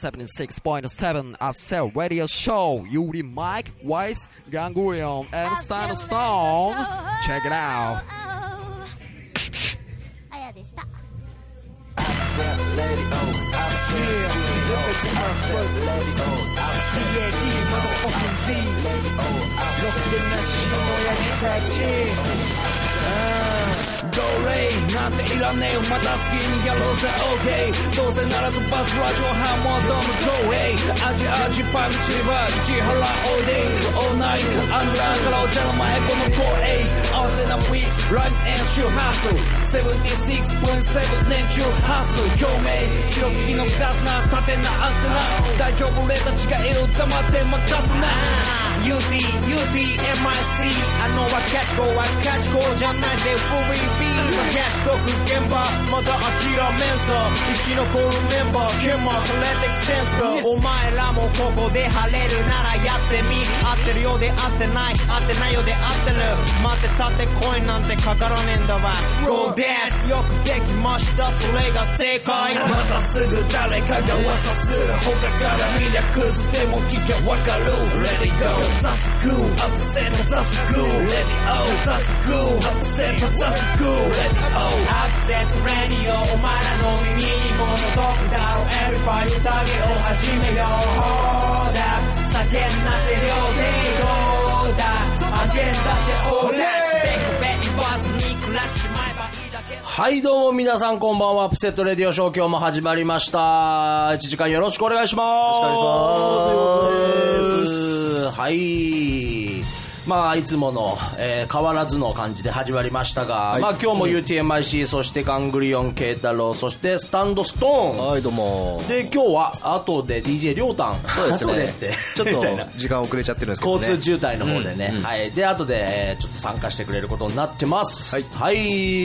76.7 Upsell Radio Show. Yuri Mike, Weiss, Ganglion, and Stone. Check it out. あやでした。 奴隷なんていらねえよ、また好きにやろうぜ OK どうせならとバスラジオハモードの東映アジパンチリバー市原オーデイオーナイトアンダーからお茶の前この公営合わせなウィーツライブ演習ハッスル 76.7 年中ハッスル表明白聞きのガスな縦なアンテナ大丈夫俺たちがいる黙って任すなUT, MIC あのはキャッチコーはキャッチコーじゃないぜフリービーキャッチトーク現場まだ諦めんさ生き残るメンバーケンマそれでセンスかお前らもここで晴れるならやってみ合ってるようで合ってない合ってないようで合ってる待ってたってコインなんてかからねえんだわ Go dance よくできましたそれが正解またすぐ誰かが噂する他から見りゃクズでも聞きゃわかる Let it go That's cool, upset, that's cool, let it out, that's cool, upset, that's cool, let it out, upset radio, お前らの耳にも届くだろう Everybody 宴を始めよう、ほーだ酒になって両手どうだアゲンダってオーレステックベイバーズに食らっちまえばいいだけはいどうも皆さんこんばんは。アップセットレディオショー今日も始まりました。1時間よろしくお願いします。よろしくお願いします。はい、まあいつもの、変わらずの感じで始まりましたが、はい、まあ今日も UTMIC、そしてガングリオン慶太郎、そしてスタンドストーン、 はいどうも。 で今日は後で DJ りょうたん、 そうですね、 後でってちょっと時間遅れちゃってるんですけどね、 交通渋滞の方でね、はい、で後で、ちょっと参加してくれることになってます。はい、はい、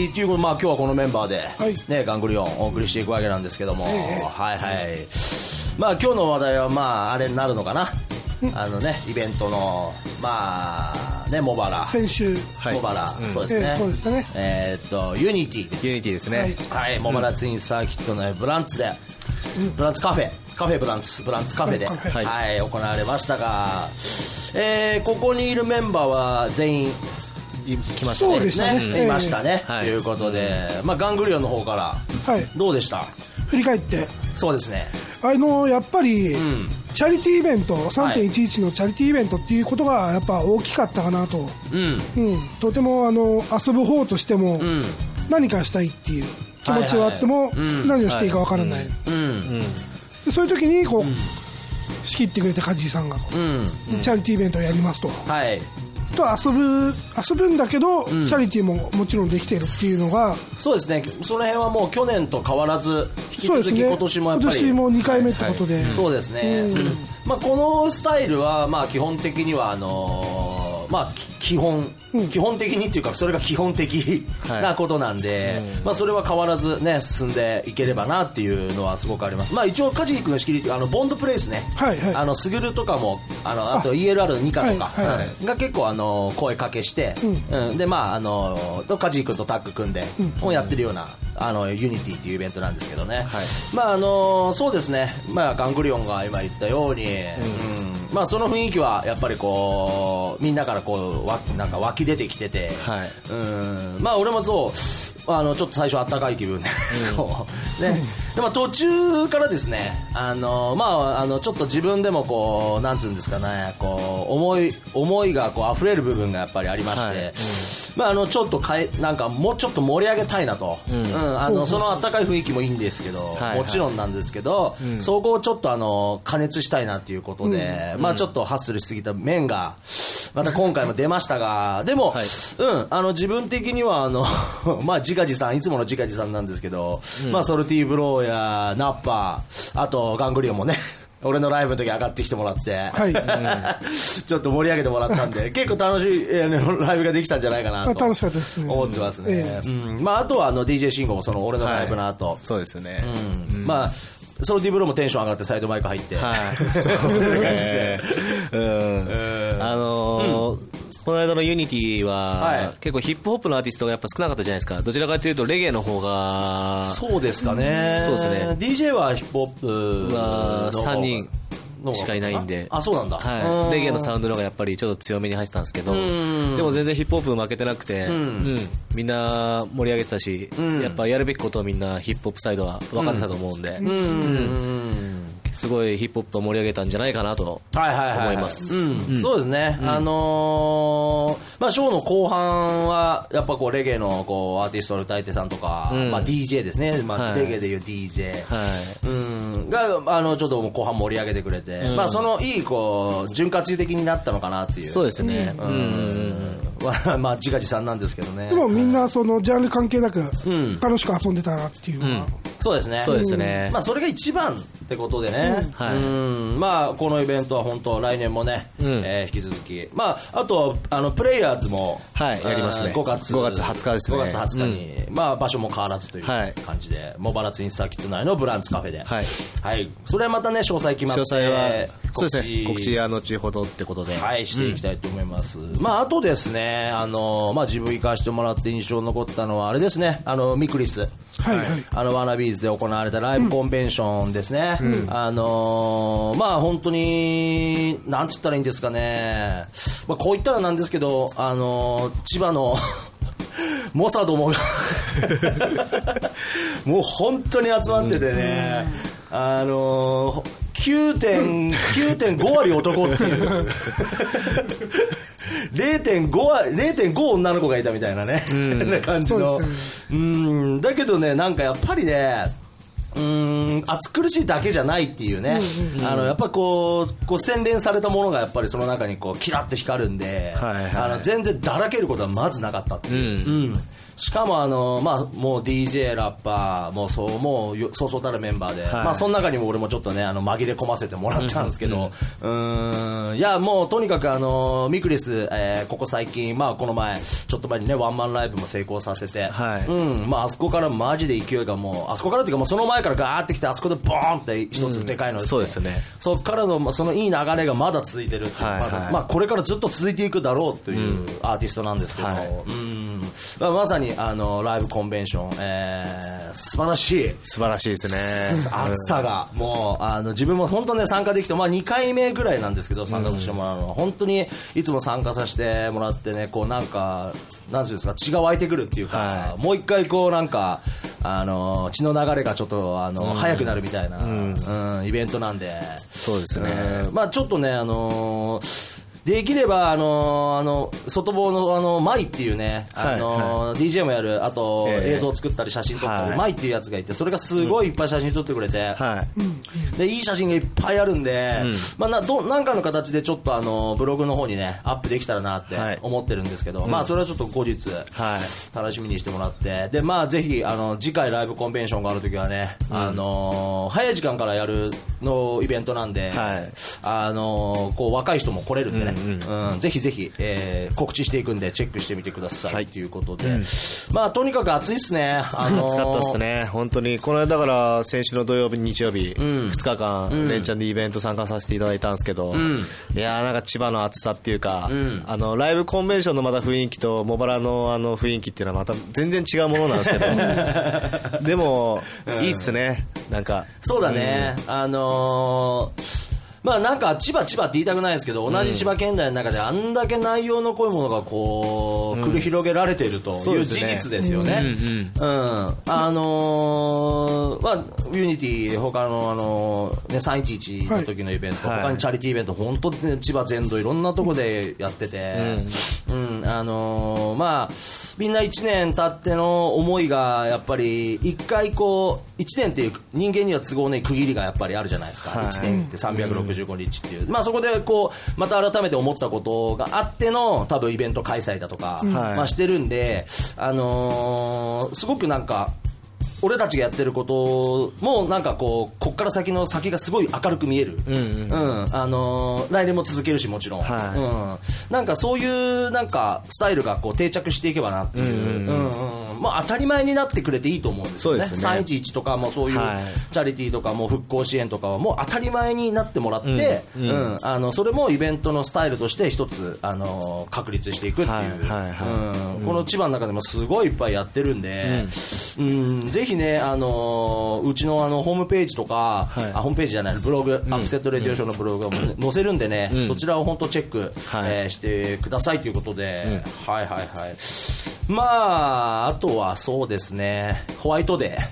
ということで、まあ今日はこのメンバーで、ね、ガングリオンお送りしていくわけなんですけども、はいはい、まあ今日の話題はまああれになるのかな、あのね、イベントのまあね、茂原先週茂原、そうですね、 そうですね、 ユニティです、 ユニティですね、 はい、茂原ツインサーキットのブランツで、ブランツカフェブランツカフェで、はい、行われましたが、ここにいるメンバーは全員来ましたね。 そうでしたね、 いましたね、ということで、まあガングリオンの方からどうでした？ 振り返って、 そうですね、 やっぱり、チャリティーイベント 3.11 のチャリティーイベントっていうことがやっぱ大きかったかなと、とても遊ぶ方としても何かしたいっていう気持ちはあっても何をしていいかわからない、でそういう時にこう、仕切ってくれてカジーさんが、チャリティーイベントをやりますと、と遊ぶんだけど、チャリティーももちろんできてるっていうのが、 そうですね、その辺はもう去年と変わらず引き続き今年もやっぱり、 今年も2回目ってことで、 そうですね、まあこのスタイルはまあ基本的にはまあ基本的にっていうか、それが基本的なことなんで、まあそれは変わらずね進んでいければなっていうのはすごくあります。まあ一応カジー君が仕切りボンドプレイスね、スグルとかもあと ELR のニカとかが結構声かけして、でまあカジー君とタッグ組んでやってるようなユニティっていうイベントなんですけどね、まあそうですね、まあガングリオンが今言ったように、まあその雰囲気はやっぱりこうみんなからこうなんか湧き出てきてて、まあ俺もそうちょっと最初あったかい気分で、でも途中からですね、まあちょっと自分でもこうなんていうんですかね、こう思いがこう溢れる部分がやっぱりありまして、まあちょっとなんかもうちょっと盛り上げたいなと、そのあったかい雰囲気もいいんですけど、もちろんなんですけど、そこをちょっと加熱したいなっていうことで、まあちょっとハッスルしすぎた面がまた今回も出ましたが、でも、自分的にはまあ自画自賛、いつもの自画自賛なんですけど、まあソルティーブローやナッパー、あとガングリオンもね俺のライブの時上がってきてもらって、ちょっと盛り上げてもらったんで結構楽しい、ライブができたんじゃないかなと思ってますね。まああとはDJ 慎吾もその俺のライブの後、 そうですよね、 まあソルティブローもテンション上がってサイドマイク入って、 この間のユニティは、 はい結構ヒップホップのアーティストがやっぱ少なかったじゃないですか。どちらかというとレゲエの方がそうですかね、 そうですね。 DJ はヒップホップはの 3人しかいないんで、 あ、そうなんだ、 はい、レゲエのサウンドの方がやっぱりちょっと強めに入ってたんですけど、でも全然ヒップホップ負けてなくて、みんな盛り上げてたし、やっぱやるべきことをみんなヒップホップサイドは分かってたと思うんで、すごいヒップホップを盛り上げたんじゃないかなと思います。 そうですね、まあ、ショーの後半はやっぱこうレゲエのこうアーティストの歌い手さんとか、まあ、DJ ですね、まあはい、 レゲエでいう DJ、 はい、 がちょっと後半盛り上げてくれて、まあ、そのいいこう潤滑油的になったのかなっていう。 そうですね、 まあ自画自賛なんですけどね。 でもみんなそのジャンル関係なく楽しく遊んでたなっていうのは、 そうですね、 そうですね、 まあ、それが一番ってことでね、 はい、 まあ、このイベントは本当来年もね、引き続き、まあ、あとプレイヤーズも、 はい、やりますね。 5月 20日ですね。 5月20日に、まあ、場所も変わらずという感じで、茂原ツインサーキット内のブランツカフェで、はいはい、それはまたね詳細決まって、 詳細はそうですね、告知は後ほどってことで、 はい、していきたいと思います。まあ、あとですね、まあ、自分行かしてもらって印象に残ったのはあれですね、ミクリス、 はいはい、 ワナビーズで行われたライブコンベンションですね、まあ本当になんて言ったらいいんですかね、まあ、こう言ったらなんですけど、千葉の猛者どもがもう本当に集まっててね、9.5 割男っていう0.5 女の子がいたみたいなね、な感じの、だけどね、なんかやっぱりね、暑苦しいだけじゃないっていうね、やっぱりこう洗練されたものがやっぱりその中にこうキラッと光るんで、全然だらけることはまずなかったっていう、しかもまあ、もう DJ ラッパーもうそうそうたるメンバーで、まあ、その中にも俺もちょっとね紛れ込ませてもらったんですけど、いやもうとにかくミクリス、ここ最近、まあ、この前ちょっと前にねワンマンライブも成功させて、まあ、あそこからマジで勢いがもうあそこからっていうかもうその前からガーってきてあそこでボーンって一つでかいので、 そうですね、 そこからのそのいい流れがまだ続いてるっていう、まあ、これからずっと続いていくだろうというアーティストなんですけど、まあ、まさにライブコンベンション、素晴らしいですね。 暑さがもう自分も本当ね参加できて、まあ、2回目ぐらいなんですけど参加させてもらうのは、本当にいつも参加させてもらってね、こうなんていうんですか、血が湧いてくるっていうか、もう一回こうなんか血の流れがちょっと速くなるみたいな、イベントなんで、 そうですね、 まあ、ちょっとねできれば外房のマイっていうね、DJ もやる、あと映像を作ったり写真撮ったり、マイっていうやつがいて、それがすごいいっぱい写真撮ってくれて、でいい写真がいっぱいあるんで、まあ、なんかの形でちょっとブログの方にねアップできたらなって思ってるんですけど、まあそれはちょっと後日楽しみにしてもらって、でまあぜひ次回ライブコンベンションがあるときはね、早い時間からやるのイベントなんで、こう若い人も来れるんでね、ぜひぜひ、告知していくんでチェックしてみてくださいということで、まあとにかく暑いですね、 暑かったですね、本当に。この間だから先週の土曜日日曜日、2日間連チャンでイベント参加させていただいたんですけど、いやなんか千葉の暑さっていうか、ライブコンベンションのまた雰囲気と茂原の雰囲気っていうのはまた全然違うものなんですけどでもいいっすね、なんかそうだね、まあなんか千葉って言いたくないですけど、同じ千葉県内の中であんだけ内容の濃いものがこう繰り広げられているという事実ですよね。まあユニティ他のね311の時のイベント、他にチャリティーイベント本当に千葉全土いろんなとこでやってて、まあみんな1年経っての思いがやっぱり一回こう1年っていう人間には都合のいい区切りがやっぱりあるじゃないですか。1年って365日っていう、まあそこでこうまた改めて思ったことがあっての多分イベント開催だとか、まあしてるんで、すごくなんか俺たちがやってることもなんかこっから先の先がすごい明るく見える、来年も続けるしもちろん、なんかそういうなんかスタイルがこう定着していけばなっていう、 まあ、当たり前になってくれていいと思うんですよね。311とかもそういうチャリティーとかも復興支援とかはもう当たり前になってもらって、それもイベントのスタイルとして一つ確立していくっていう、この千葉の中でもすごいいっぱいやってるんで、ぜひね、うちのホームページとか、ホームページじゃないブログ、アップセットレディオショーのブログが載せるんでね、そちらを本当チェック、してくださいということで、まああとはそうですね、ホワイトデ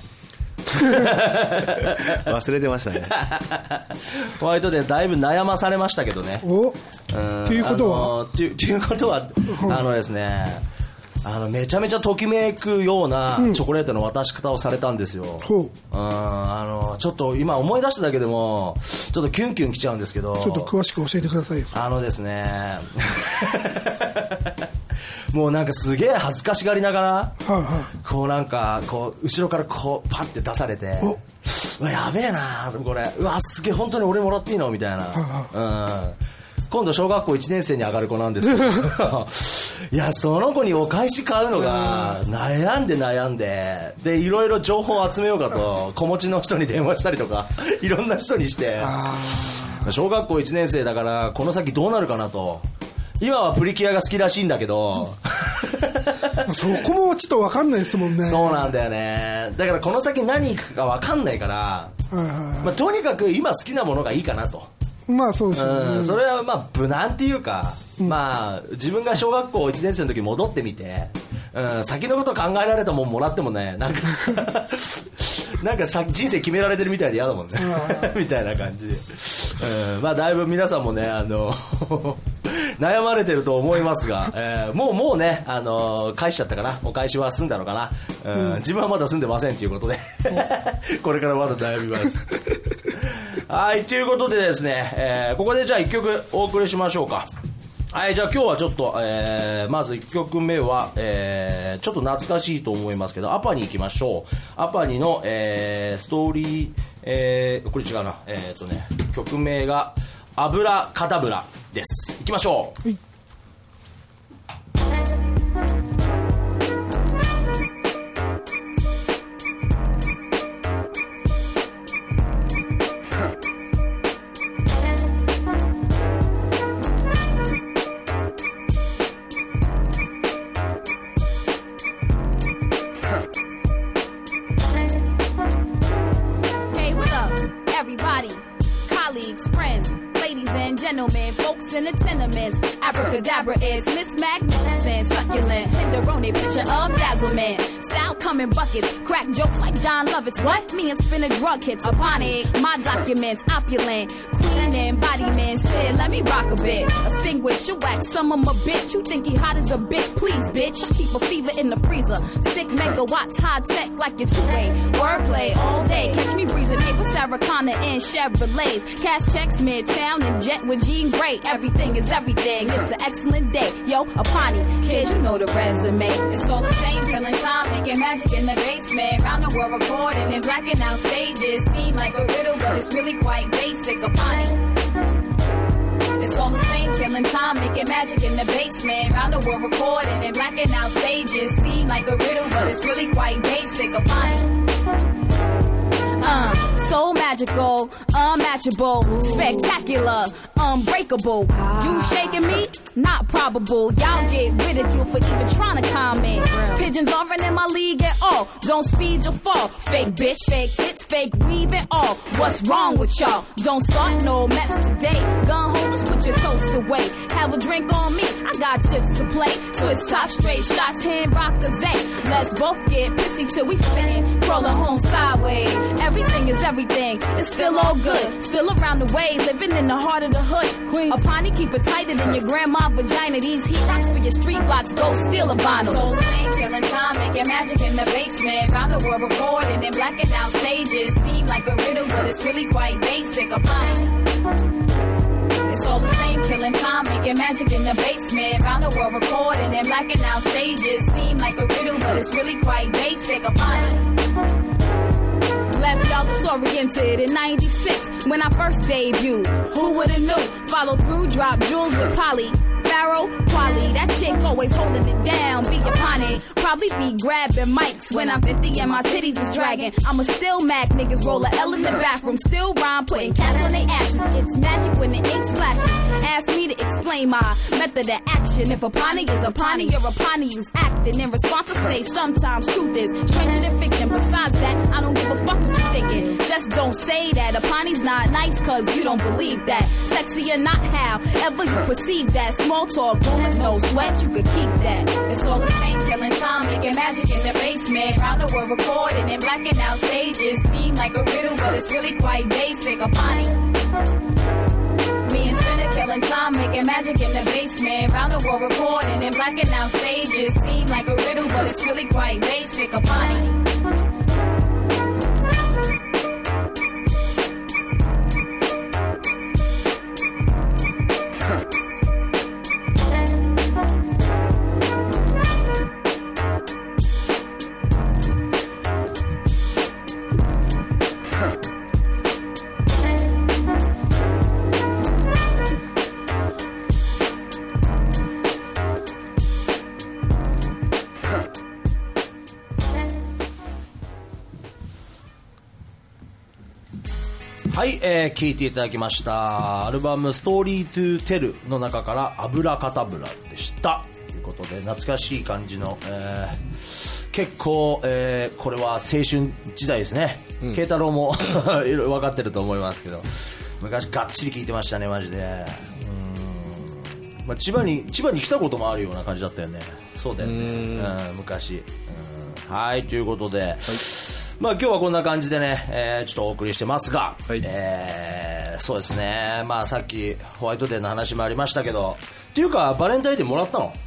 ー忘れてましたねホワイトデーだいぶ悩まされましたけどね。 っていうことはっていうことはですね、めちゃめちゃときめくようなチョコレートの渡し方をされたんですよ。ちょっと今思い出しただけでもちょっとキュンキュンきちゃうんですけど、 ちょっと詳しく教えてくださいよ。 ですねもうなんかすげえ恥ずかしがりながら、こうなんかこう後ろからこうパッて出されて、うわやべえなこれ、うわすげえ本当に俺もらっていいのみたいな、今度小学校1年生に上がる子なんですけどいやその子にお返し買うのが悩んででいろいろ情報を集めようかと子持ちの人に電話したりとかいろんな人にして、小学校1年生だからこの先どうなるかなと。今はプリキュアが好きらしいんだけどそこもちょっと分かんないですもんね。 そうなんだよね。だからこの先何行くか分かんないから、とにかく今好きなものがいいかなと。 まあそうですよね。 それはまあ無難っていうか、まあ自分が小学校1年生の時戻ってみて、先のこと考えられたもんもらってもね、なんか人生決められてるみたいで嫌だもんねみたいな感じで、まあだいぶ皆さんもね悩まれてると思いますが、もうね、返しちゃったかな、お返しは済んだのかな、自分はまだ済んでませんということでこれからまだ悩みますはい、ということでですね、ここでじゃあ1曲お送りしましょうか。はい、じゃあ今日はちょっと、まず1曲目は、ちょっと懐かしいと思いますけど、アパに行きましょう。アパにの、ストーリー、これ違うな、曲名がアブラカダブラです。行きましょう。 Gentlemen, folks in the tenements, abracadabra is Miss Magnificent, succulent, tenderoni, picture of dazzlement, style coming buckets, crack jokes like John Lovitz, what? Me and spinning drug hits upon it, my documents, opulent, queen embodiment, said let me rock a bit, extinguish your wax, some of my bitch, you think he hot as a bit, please bitch, I keep a fever in the freezer, sick megawatts, high tech like your two-way, wordplay all day, catch me breezing, hey with Sarah Connor and Chevrolets, cash checks midtown and jet with Jean Grey, everything is everything, it's an excellent day, yo, Apani, kid, you know the resume, it's all the same, killing time, making magic in the basement, round the world recording and blacking out stages, seem like a riddle, but it's really quite basic, Apani, it's all the same, killing time, making magic in the basement, round the world recording and blacking out stages, seem like a riddle, but it's really quite basic, Apani. So magical, unmatchable, spectacular, unbreakable. You shaking me? Not probable. Y'all get ridiculed for even trying to comment. Pigeons aren't in my league at all. Don't speed your fall. Fake bitch, fake tits, fake weave it all. What's wrong with y'all? Don't start no mess today. Gun holders, put your toast away. Have a drink on me. I got chips to play. Twist top straight shots, hand rock a zay. Let's both get pissy till we spittin'. Crawling home sideways. Everything is everything. It's still all good. Still around the way. Living in the heart of the hood. Queen. Apani, keep it tighter than your grandma vagina. These heat rocks for your street blocks. Go steal a vinyl. Soul sing, killing time, making magic in the basement. Round the world recording and blacking out stages. Seem like a riddle, but it's really quite basic. Apani. It's all the same, killing time, making magic in the basement. Round the world recording and blacking out stages. Seem like a riddle, but it's really quite basic. Apani. Left y'all disoriented in 96 when I first debuted. Who would've knew? Followed through, dropped jewels with Polly. barrel, quality, that chick always holding it down, be upon it. Probably be grabbing mics when I'm 50 and my titties is dragging. I'm a still Mac, niggas roll a L in the bathroom, still rhyme, putting cats on their asses. It's magic when the ink splashes. Ask me to explain my method of action. If a Pawnee is a Pawnee, you're a Pawnee who's acting. In response to say sometimes truth is stranger than fiction. Besides that, I don't give a fuck what you're thinking. Just don't say that a Pawnee's not nice cause you don't believe that. Sexy or not, however you perceive that. Small talk, rumors, no sweat, you could keep that. It's all the same, killing time, making magic in the basement. Round the world recording and blacking out stages. Seem like a riddle, but it's really quite basic. A Pawnee. Me and Spinner killing time, making magic in the basement. Round the world recording and blacking out stages. Seem like a riddle, but it's really quite basic. A Pawnee. はい、聴いていただきましたアルバムストーリートゥテルの中からアブラカタブラでしたということで、懐かしい感じの、結構、これは青春時代ですね。慶太郎もいろいろ分かってると思いますけど、昔がっちり聴いてましたねマジで。まあ、千葉に来たこともあるような感じだったよね。そうだよね、昔。はい、ということで、はい、まあ、今日はこんな感じでね、ちょっとお送りしてますが、はい、そうですね、まあ、さっきホワイトデーの話もありましたけど、っていうかバレンタインデーもらったの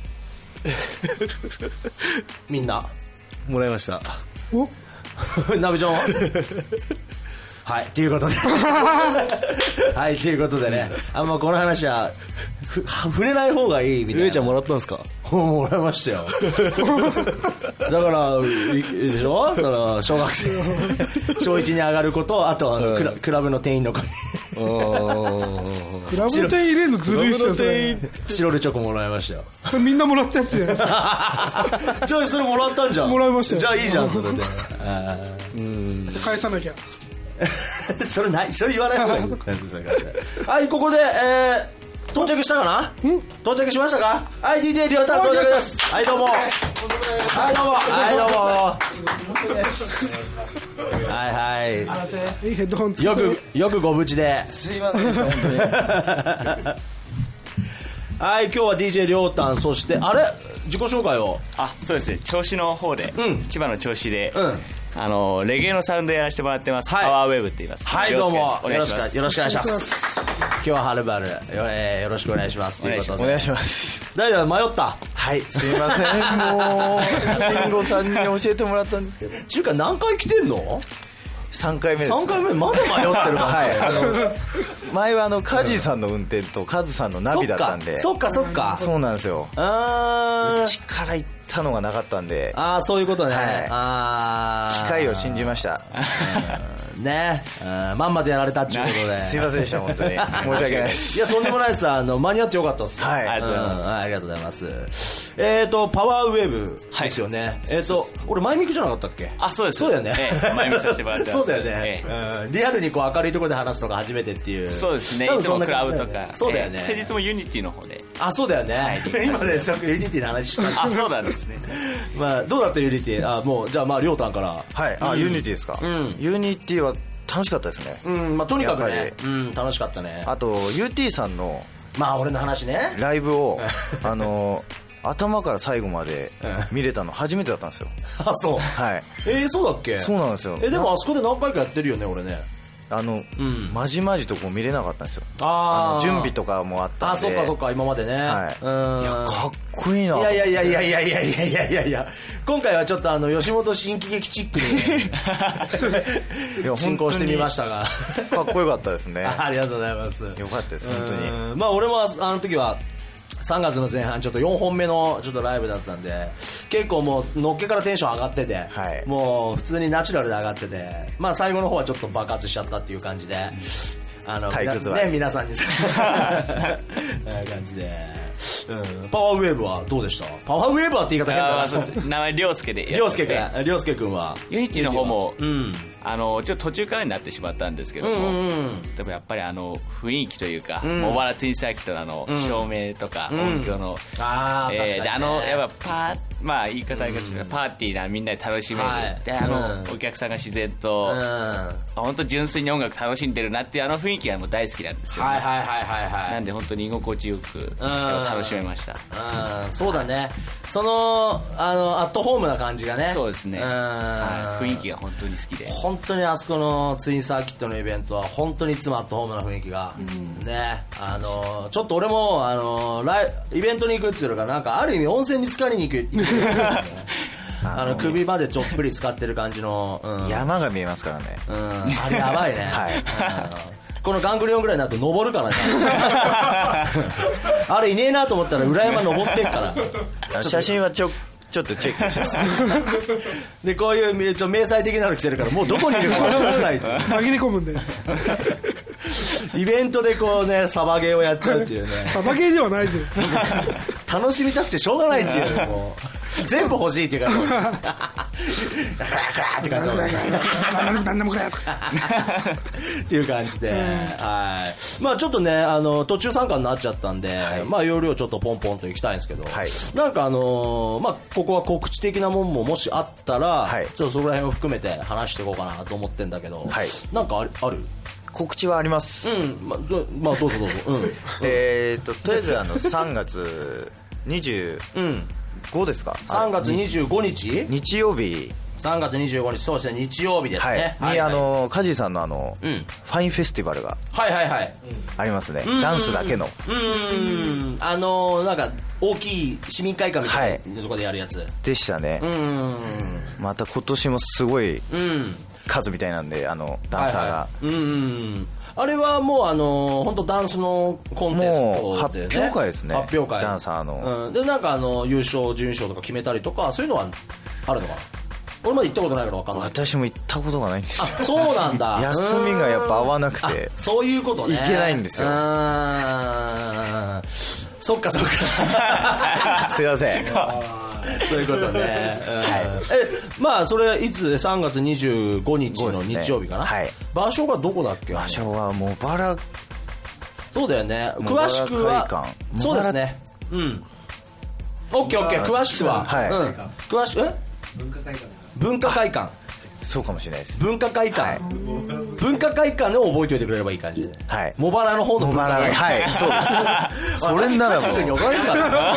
みんなもらいました。 おナビちゃんははい、ということではい、ということでね、あんまこの話は触れない方がいいみたいな。 ゆうちゃんもらったんですか？ もらいましたよだからでしょ、その小学生小1に上がる子と、あとクラブの店員の子にクラブの店員入れるのずるいっすよ。それチロルチョコもらいましたよ。 それみんなもらったやつじゃないですかじゃあそれもらったんじゃん。 もらいましたよ。 じゃあいいじゃんそれで返さなきゃそれ言わない方がいいはい、ここで、到着したかな？到着しましたか？はい、DJ リオタ到着です。はいどうも、はいどうも、はいどうもはいはい、 ヘッドホンよくご無事で。 すいませんでした本当にはい、今日は DJ りょうたん、そしてあれ自己紹介を。 そうですね、銚子の方で、千葉の銚子で、レゲエのサウンドやらせてもらってます、パワーウェーブって言います。 はい、どうもよろしくお願いします。今日ははるばる、よろしくお願いしますということで。 お願いします。 大丈夫、迷った？ はい、すいませんもう慎吾さんに教えてもらったんですけど。 ちゅうか何回来てんの ？3回目です。 3回目まだ迷ってるかも。 はい、前はカジさんの運転とカズさんのナビだったんで。 そっかそうなんですよ。うちから行ったのがなかったんで。 そういうことね、 はい、機械を信じましたね、まんまでやられたっていうことですいませんでした本当に申し訳ないです。 いや、とんでもないです。間に合ってよかったです。 はい、ありがとうございます。 ありがとうございます。パワーウェーブですよね。これマイミクじゃなかったっけ？ そうです。 そうだよね。 マイミクさせてもらってます。 そうだよね。リアルにこう明るいところで話すのが初めてっていう。 そうですね。いつもクラブとか。 そうだよね。 先日もユニティの方で。 そうだよね。今ね、さっきユニティの話した。 そうなんですね。 まあどうだったユニティ？もうじゃあまありょうたんから。 はい。ユニティですか？ユニティは楽しかったですね。 まあとにかくね、楽しかったね。 あと UT さんの俺の話ね、 ライブを頭から最後まで見れたの初めてだったんですよ。 そう。 はい。 そうだっけ？ そうなんですよ。 でもあそこで何回かやってるよね俺ね。 まじまじとこう見れなかったんですよ。準備とかもあったんで。 そっか今までね。 はい。いやかっこいいな。 いや今回はちょっと吉本新喜劇チックに進行してみましたがかっこよかったですね。 ありがとうございます。 よかったです本当に。 まあ俺も時は3月の前半ちょっと4本目のちょっとライブだったんで、結構もうのっけからテンション上がってて、もう普通にナチュラルで上がってて、まあ最後の方はちょっと爆発しちゃったっていう感じで、皆さんに感じでパワーウェーブはどうでした？パワーウェーブはって言い方変だな。 そうです。名前涼介で。 涼介君はユニティの方も、ちょっと途中からになってしまったんですけども、でもやっぱり雰囲気というか、茂原ツインサーキットの照明とか音響の、でやっぱまあ言い方がちょっとパーティーなみんなで楽しめる、でお客さんが自然と本当純粋に音楽楽しんでるなっていう雰囲気がもう大好きなんですよね。なんで本当に居心地よく楽しめました。 そうだね、そのアットホームな感じがね。 そうですね、雰囲気が本当に好きで、 本当にあそこのツインサーキットのイベントは本当にいつもアットホームな雰囲気が、ね、ちょっと俺もイベントに行くっていうのがなんかある意味温泉に浸かりに行く首までちょっぷり使ってる感じの、 山が見えますからね。 あれやばいね。このガングリオンぐらいになると登るからね。あれいねえなと思ったら裏山登ってっから。 写真はちょっとチェックしてますでこういう迷彩的なの着てるからもうどこにいるか分からない紛れ込むんでイベントでこうねサバゲーをやっちゃうっていうね。 サバゲーではないです楽しみたくてしょうがないっていうね、もう全部欲しいっていう感じクラクラって感じ何でもくれっていう感じで、まあちょっとね途中参加になっちゃったんで、まあ容量ちょっとポンポンといきたいんですけど、なんかまあここは告知的なもんももしあったら、ちょっとそこら辺を含めて話していこうかなと思ってんだけど、なんかある？ 告知はあります。 まあどうぞ。とりあえず3月25ですか ？3月25日日曜日。 3月25日、そうですね、日曜日ですね。 にカジーさんのファインフェスティバルがありますね。ダンスだけの。 なんか大きい市民会館みたいなところでやるやつでしたね。また今年もすごい数みたいなんで、ダンサーが。 あれはもう本当ダンスのコンテストで、ね、 発表会ですね。 発表会。 ダンサーの。 でなんか優勝準優勝とか決めたりとかそういうのはあるのかな。俺まで行ったことないから分かんない。 私も行ったことがないんですよ。 そうなんだ。 休みがやっぱ合わなくて。 そういうことね。 行けないんですよ。 そっか。すいません。 そういうことね。まあそれいつ3月25日の日曜日かな。場所がどこだっけ？ 場所は茂原。 そうだよね。詳しくはそうですね。オッケー。詳しくは詳しく文化会館。 そうかもしれないです。 文化会館で覚えておいてくれればいい感じで。茂原の方の文化会館。 そうです。それならもう。 に怒られるか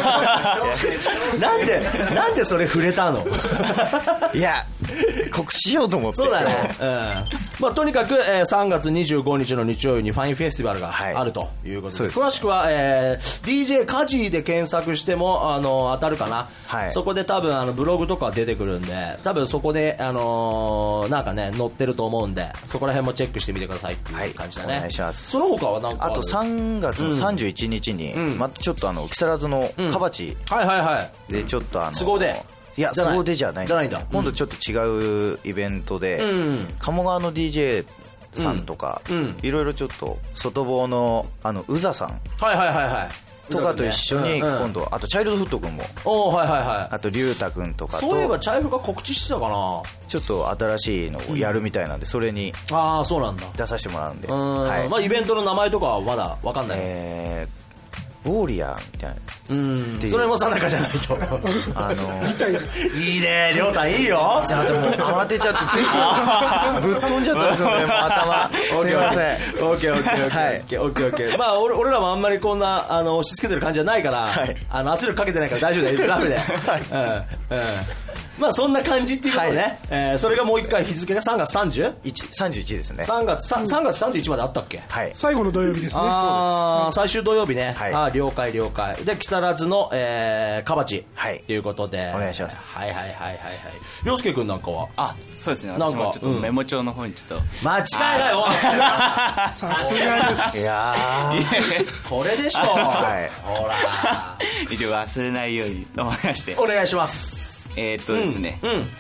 な。なんでそれ触れたの？ いや告知しようと思って。 そうだね。まあとにかく3月25日の日曜日にファインフェスティバルがあるということで、詳しくはDJ カジーで検索しても当たるかな。そこで多分ブログとか出てくるんで、多分そこでなんかね載ってると思うんで、そこら辺もチェックしてみてくださいっていう感じだね。 お願いします。 その他はなんかあと3月の31日にまたちょっと木更津のカバチでちょっと都合で。 いや、そこでじゃないんだ。 今度ちょっと違うイベントで、鴨川の DJ さんとか、いろいろちょっと外房の宇佐さんとかと一緒に今度、あとチャイルドフット君も、あと龍太君とかと。 そういえばチャイフが告知してたかな。 ちょっと新しいのをやるみたいなんで、それにそうなんだ、 出させてもらうんで。 まあイベントの名前とかはまだ分かんない。 ウォーリアーみたいな。 それも定かじゃないと。いいね、りょうたんいいよ。 慌てちゃってぶっ飛んじゃったんですよね、頭。すいません。 オッケー。まあ俺らもあんまりこんな押し付けてる感じじゃないから、圧力かけてないから大丈夫だよ、ラフで。まあそんな感じっていうことね。それがもう一回日付が3月 31ですね。 3月31まであったっけ？ 最後の土曜日ですね。 最終土曜日ね。了解。で木更津のカバチということでお願いします。 涼介くんなんかは？ そうですね。私もちょっとメモ帳の方にちょっと間違いないよ。 さすがです。 いやこれでしょ。ほら。 一応忘れないように思いまして。 お願いします。 ですね、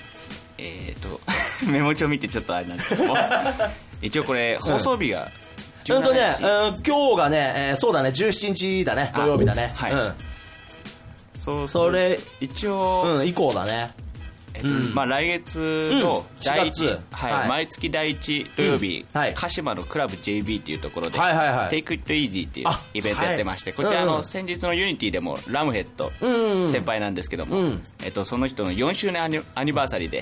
メモ帳見てちょっとあれなんですけど一応これ放送日が今日がね、そうだね、17日だね、土曜日だね。 それ一応、 以降だね。 まあ、来月の第一、 はい、 毎月第1土曜日、鹿島のクラブ JB っていうところで、Take It Easy っていうイベントやってまして、こちら先日のユニティでもラムヘッド先輩なんですけども、その人の4周年アニバーサリーで、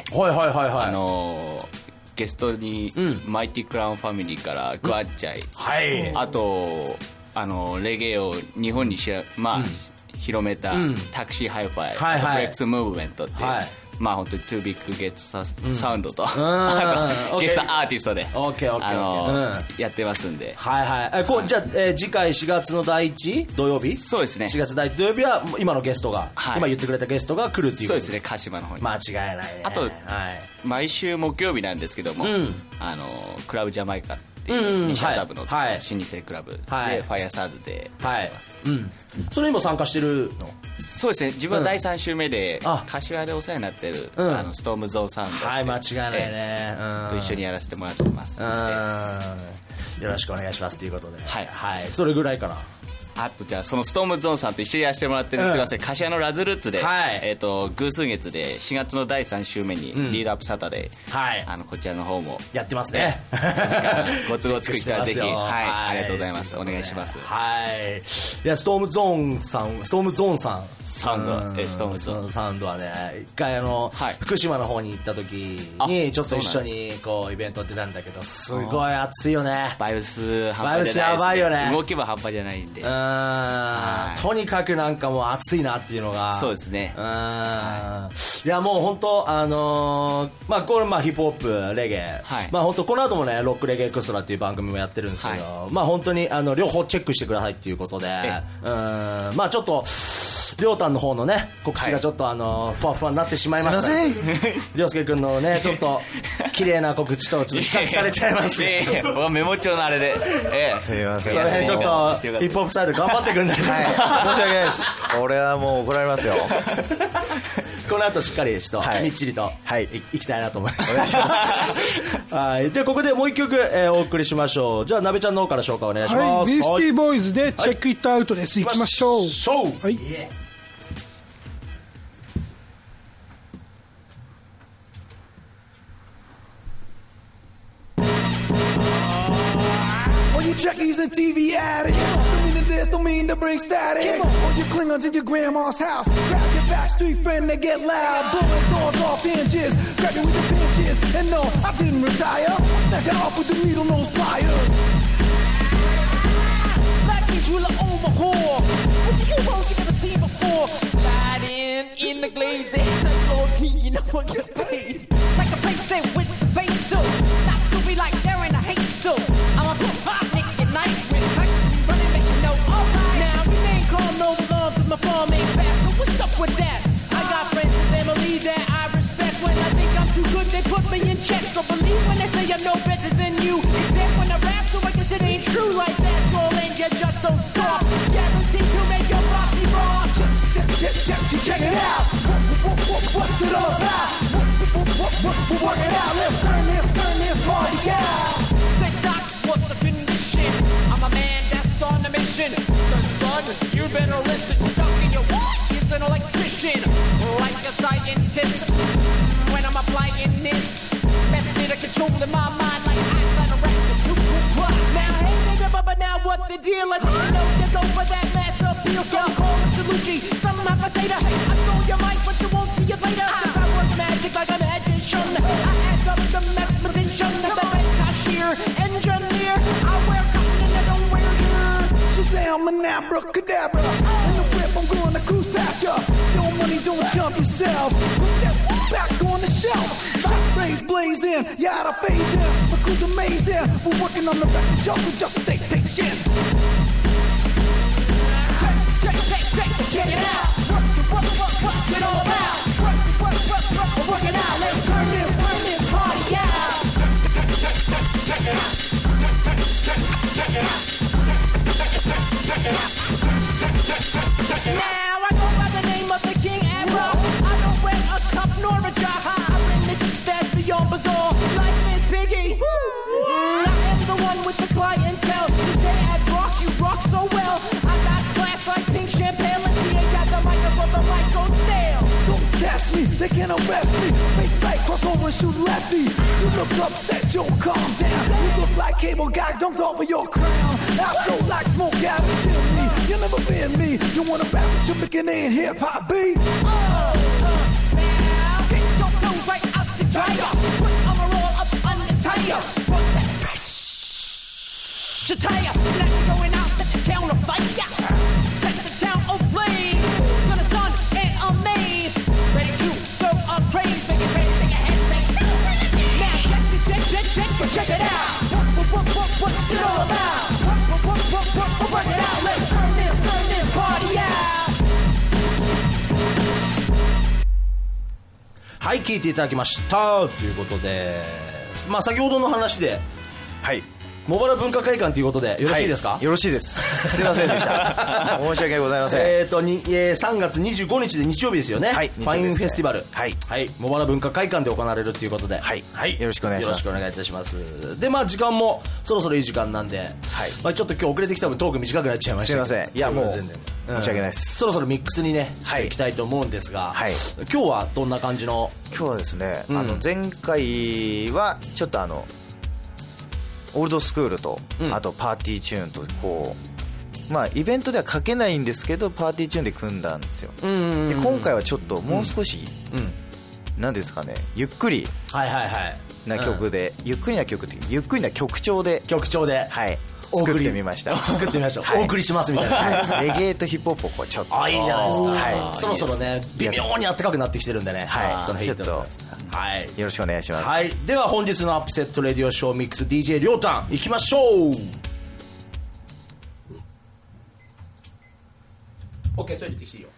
ゲストにマイティクラウンファミリーからグアッチャイ、あとレゲエを日本に広めたタクシーハイファイ、フレックスムーブメントっていう、まあ本当に Too Big to Getサウンドと、ゲストアーティストでやってますんで、 じゃあ次回4月の第1土曜日、 そうですね、 4月第1土曜日は今のゲストが、今言ってくれたゲストが来るっていう、 そうですね、鹿島の方に間違いないね。 あと毎週木曜日なんですけども、クラブジャマイカっていう西麻布の老舗クラブでファイアーサーズでやってます。 それにも参加してるの？ そうですね、自分は第3週目で柏でお世話になってるストームゾーンサウンド、 間違いないね、 と一緒にやらせてもらってますので、よろしくお願いしますということで、それぐらいかな。 あとじゃあそのストームゾーンさんと一緒にやらせてもらってる、すいません、柏のラズルッツで、偶数月で4月の第3週目にリードアップサタデー、こちらの方もやってますね。 時間ご都合つく人はぜひ、ありがとうございます、お願いします。 いや、ストームゾーンさんサウンド、 ストームゾーンサウンドはね、一回福島の方に行った時にちょっと一緒にこうイベント出たんだけど、すごい熱いよね。 バイブス半端じゃないですね。動きは半端じゃないんで、 とにかくなんかもう熱いなっていうのが、 そうですね。 いやもう本当これヒップホップレゲエ、本当この後もねロックレゲエクストラっていう番組もやってるんですけど、本当に両方チェックしてくださいっていうことで、ちょっとりょうたんの方のね告知がちょっとふわふわになってしまいましたね。りょうすけくんのねちょっと綺麗な告知とちょっと比較されちゃいます。 メモ帳のあれで、 すいません、 その辺ちょっとヒップホップサイド頑張ってくんだけど、 申し訳ないです。これはもう怒られますよ。 この後しっかりみっちりといきたいなと思います。お願いします。はい。じゃあここでもう一曲お送りしましょう。じゃあなべちゃんの方から紹介お願いします。 ビースティーボーイズでチェックイットアウトです。いきましょう。はい。 Trekkies and TV addicts. Don't mean to this, don't mean to bring static. Or you Klingons in your grandma's house. Grab your backstreet friend, they get loud. Blowing doors off hinges. Grab you with the pinches. And no, I didn't retire. Snatch it off with the needle nose pliers. Black means ruler over whore. What the U-boats you never seen before? Riding in the glazing. Like Lord King, you know what you paid. Like a face with the face so. Not to be like they're in a hate so. I'm a pop nick at night with practice running, make you know. Alright, now we ain't calling no alarm cause my farm ain't fast. So what's up with that? I got friends and family that I respect. When I think I'm too good, they put me in check. So believe when they say I'm no better than you. Except when I rap, so I guess it ain't true like that. All and you just don't stop. Guaranteed to make your body raw. Check it out. What's it all about? Work it out. Let's turn this party out. Say, Doc, what's the condition? I'm a man that's on a mission. Son, you better listen. Stuck in your wall is an electrician. Like a scientist. When I'm applying this method of controlling my mind like eyes on a rat. Now, hey, nigga, but now what the deal? I didn't know you go for that mass appeal. So I'm calling Salucci, some potato. I stole your mic, but you won't see it later. Cause I work magic like a magician. I add up the mathematician. The bank cashier, engineer. I wear cotton and I don't wear gear. Shazam and abracadabra. In the whip, I'm gonna cruise past ya. No money, don't jump yourself. Put that back on the shelf. Light rays blazing, you oughta phase in. The crew's amazing. We're working on the record, so just stay patient. Check it out. What's it all about? Work it out. Let's turn this party out. Check it out. Now I go by the name of the King Abra. I don't wear a cup nor a jaha. I'm in the that's beyond bizarre. Like Miss Piggy. I am the one with the clientele. You say I rock, you rock so well. I got class like pink champagne. He ain't got the mic above the mic. me, they can't arrest me. Make right, cross over and shoot lefty. You look upset, yo, calm down. You look like cable guy dumped over your crown. I flow like smoke out of chimney. You'll never be me. You wanna rap with your pickin' in hip-hop beat? Get your flow right out the dryer. Put overall up on the tire. Put that fresh tire. Let me going out, set the town on fire. Set the town on flame. Gonna stun and amaze. Ready to go on praise. Make it ready, shake your head, say. Now check it out. What's it all about? Work it out, let's turn this party out. はい、聞いていただきましたということで、まあ先ほどの話で、 はい。 茂原文化会館ということでよろしいですか？ はい、よろしいです。すいませんでした。申し訳ございません。 3月25日で日曜日ですよね。はい、ファインフェスティバル。はい、はい、茂原文化会館で行われるということで、はい、はい、よろしくお願いします。よろしくお願いいたします。で、まあ時間もそろそろいい時間なんで、はい、まあちょっと今日遅れてきた分トーク短くなっちゃいました。 すいません。いやもう全然申し訳ないです。 そろそろミックスにねしていきたいと思うんですが、はい、今日はどんな感じの？ 今日はですね、前回はちょっとオールドスクールと、あとパーティーチューンとこう、まあイベントでは書けないんですけどパーティーチューンで組んだんですよ。で今回はちょっともう少し、なんですかね、ゆっくりな曲で、ゆっくりな曲ってゆっくりな曲調ではい作ってみました。 作ってみましょう。お送りしますみたいな。 はい、レゲエとヒップホップをこうちょっと。 あ、いいじゃないですか。はい。そろそろね、微妙に暖かくなってきてるんでね。 はい。 そのちょっと、はい。よろしくお願いします。 はい。では本日のアップセットレディオショーミックス DJ りょうたん行きましょう。OK、トイレ行ってきていいよ。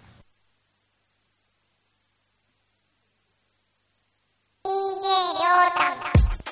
DJ りょうたんだ。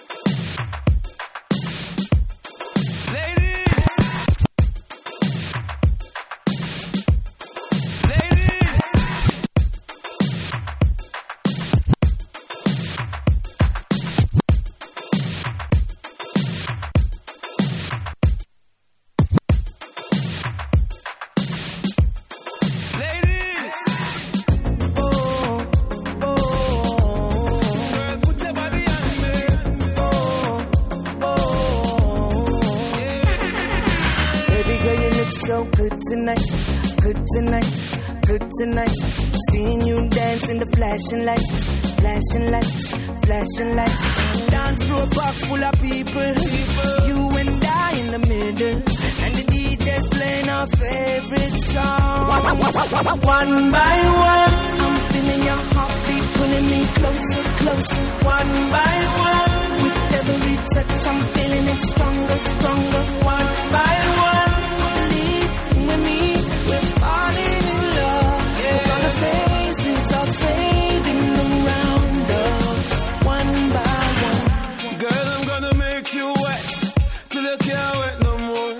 Tonight, seeing you dance in the flashing lights, flashing lights, flashing lights. Dance floor park full of people, you and I in the middle, and the DJ's playing our favorite song. One by one, I'm feeling your heartbeat pulling me closer, closer. One by one, with every touch I'm feeling it stronger, stronger. One by one, believe with me, we're falling in love. All the faces are fading around us, one by one. Girl, I'm gonna make you wet till you can't wet no more.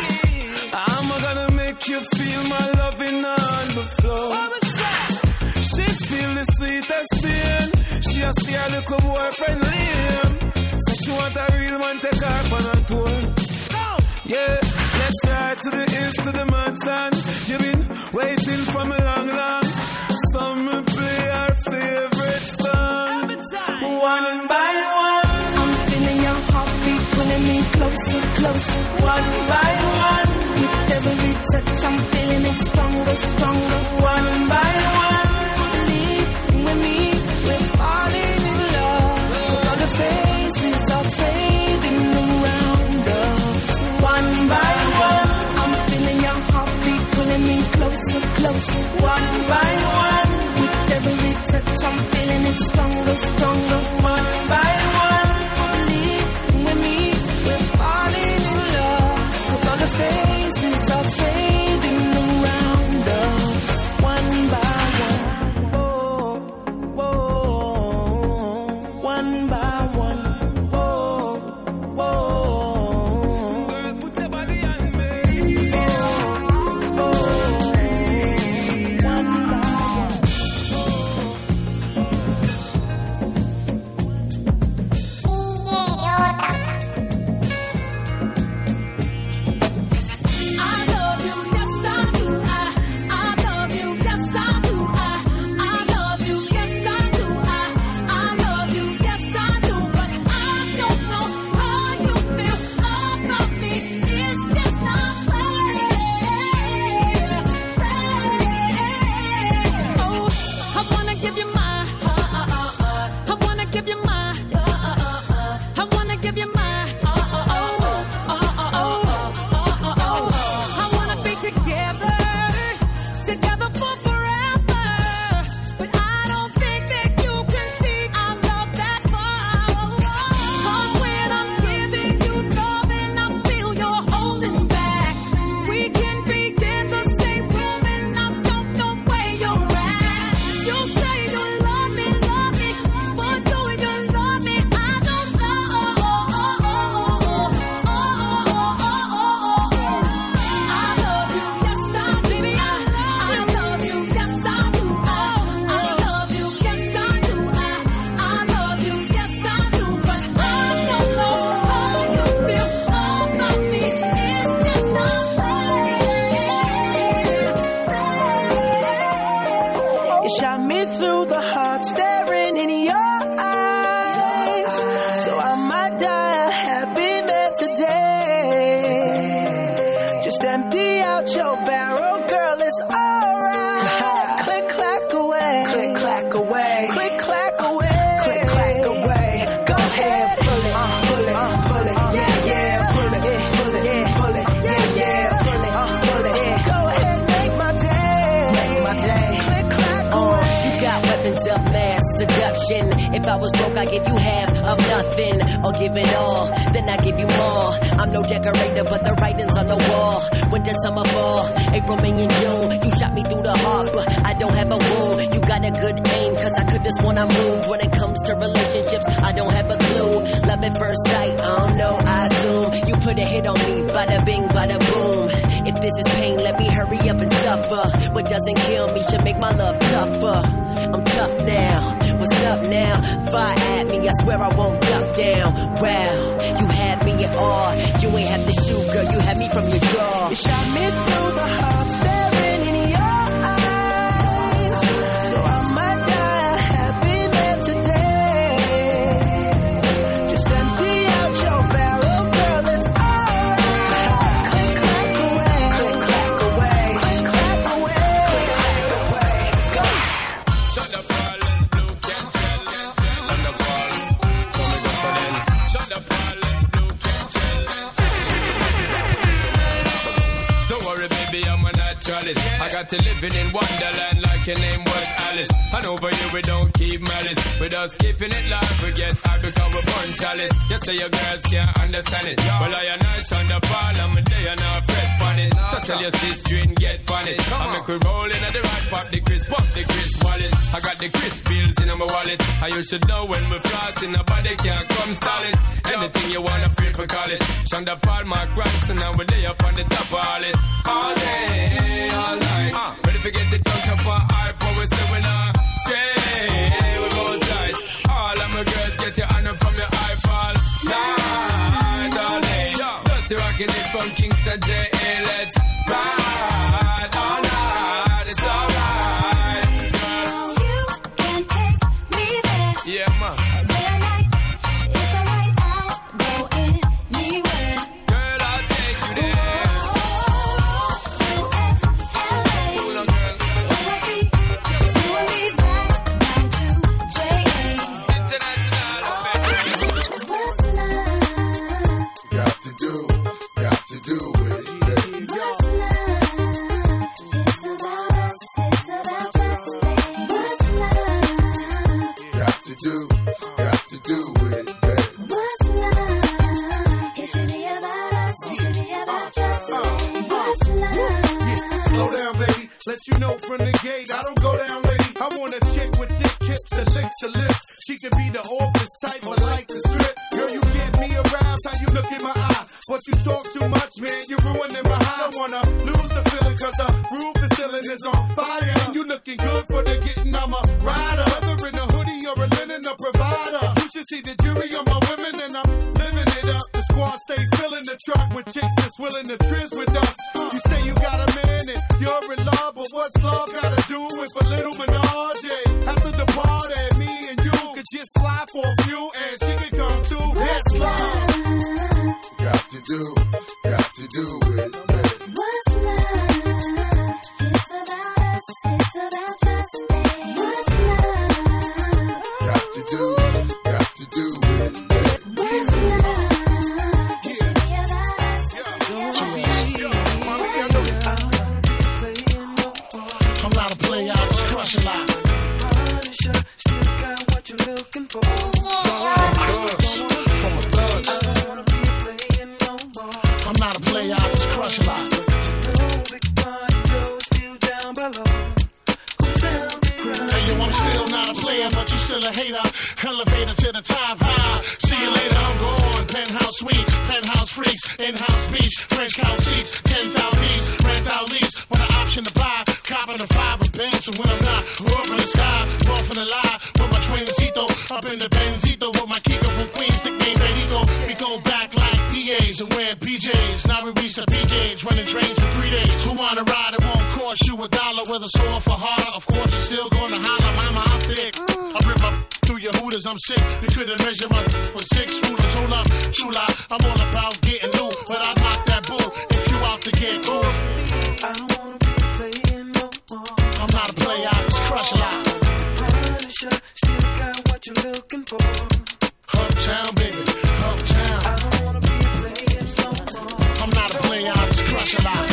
I'm gonna make you feel my loving on the floor. She feel the sweetest pain. She a see her little boyfriend Liam, so she want a real man take her on a tour. Yeah, let's ride to the east to the mansion. You've been waiting for me long, long. So me play our favorite song. One by one, I'm feeling your heartbeat pulling me closer, closer. One by one, with every touch I'm feeling it stronger, stronger. One by one, believe with me, we're falling in love. All the faces are fading around us. One by one, I'm feeling your heartbeat pulling me closer, closer. One by one, with every touch I'm feeling it stronger, stronger. One by one, believe with me, we're falling in love. 'Cause all the faces are fading around us. One give you my heart. I wanna give you my heart. I wanna give you my I wanna be together for forever. But I don't think that you can see our love that far. 'Cause when I'm giving you love and I feel you're holding back, we can be in the same room and I don't know where you're at. You say you love me, but do you love me? I don't know. I love you, yes I do, baby. I love you, yes I do. I love you, yes I do. I love you, yes I do. But I don't know how you feel about me. It's just not You shot me through the heart, staring in your eyes. So I might die a happy man today. Just empty out your barrel, girl, it's alright. Click, clack away. Click, clack away. Click, clack away. Click, clack away. Go ahead, pull it, pull it, pull it. Yeah, yeah, pull it, pull it, pull it. Yeah, yeah, pull it, pull it. Go ahead, make my day. Make my day. Click, clack away. You got weapons of mass seduction. If I was broke, I give you half of nothing, or give it all, then I give you more. I'm no decorator, but the writing's on the wall. Winter, summer, fall, April, May, and June. You shot me through the heart, but I don't have a wound. You got a good aim, 'cause I could just wanna move. When it comes to relationships, I don't have a clue. Love at first sight, I don't know, I assume. You put a hit on me, bada bing, bada boom. If this is pain, let me hurry up and suffer. What doesn't kill me should make my love tougher. I'm tough now, what's up now? Fire at me, I swear I won't duck down. Wow, you had me at all. You ain't have to shoot, girl, you had me from your jaw. You shot me through the heart, staring in your eyes. So I might die a happy man today. Just empty out your barrel, girl, it's alright. Click, clack away. Click, clack away. Click, clack away. Click, clack away. Go. Shut the ball and blue can tell. Shut the ball. So me go for them. Shut the ball and blue can tell. Don't worry, baby, I'm a naturalist. I got to living in Wonderland like your name was Alice. And over here we don't keep malice. We just keeping it live, we get high because we're born chalice. You say your girls can't understand it. Well, I and I on the ball, I'm a day and I fret on it. So tell your sister and get on it. I make we roll in at the right pop the crisp wallet. I got the crisp bills in my wallet. And you should know when we flossing, nobody can't come stall it. Anything you wanna feel for call it. Shonda Paul, Mark Ronson, and we lay up on the top of all it. All day, all night. Ready to get it done up on high power, so we're not stay. We both tight. All of my girls get your honor from your eyeball. Night, all day. Dirty rocking it from Kingston J.A. Let's ride all night. It's alright, girl. You can take me there. Yeah, man. Day or night, it's alright. I'll go anywhere. Girl, I'll take you there. Hold on, girl. Got to do it. Let you know from the gate, I don't go down, lady. I want a chick with thick hips and licks her lips. She could be the office type, but like to strip. Girl, you get me aroused, how you look in my eye. But you talk too much, man, you're ruining my high. I wanna lose the feeling, cause the roof, the ceiling is on fire. And you looking good for the getting, I'm a rider. Whether in a hoodie or a linen, a provider. You should see the jury on my women, and I'm living it up. The squad stay filling the truck with chicks that's willing to trizz with us. You say you got a man and you're in love, but what's love gotta do with a little menage? After the party, me and you could just slide for a few, and she could come too. That's love. Got to do it. What's love? It's about us, it's about just me. What's love? for. I'm not a player, I just crush a lot. Hey, yo, I'm still not a player, but you still a hater. Elevator to the top high. See you later, I'm gone. Penthouse suite, penthouse freaks, in-house beach, French couch seats, 10,000 east, rent out lease, with an option to buy, copping the 5 of Benz, and when I'm not, up in the sky, born from the lie, with my Twincito, up in the Benzito, with my Kiko from Queens, nickname Benito, we go back like PAs and wearing PJs, now we reach the P gauge, running trains for 3 days, who wanna ride, it won't cost you $1, whether sore for harder, of course you're still gonna holler, mama, I'm thick, I rip up through your hooters, I'm sick, you couldn't measure my with 6 rulers, hold up, chula, I'm all about getting new, but I knock that bull if you out to get cool. I don't wanna be playing no more. I'm not a player, I just crush a lot. Punisher, still got what you're looking for. Uptown, baby, uptown. I don't wanna be playing no more. I'm not a player, I just crush a lot.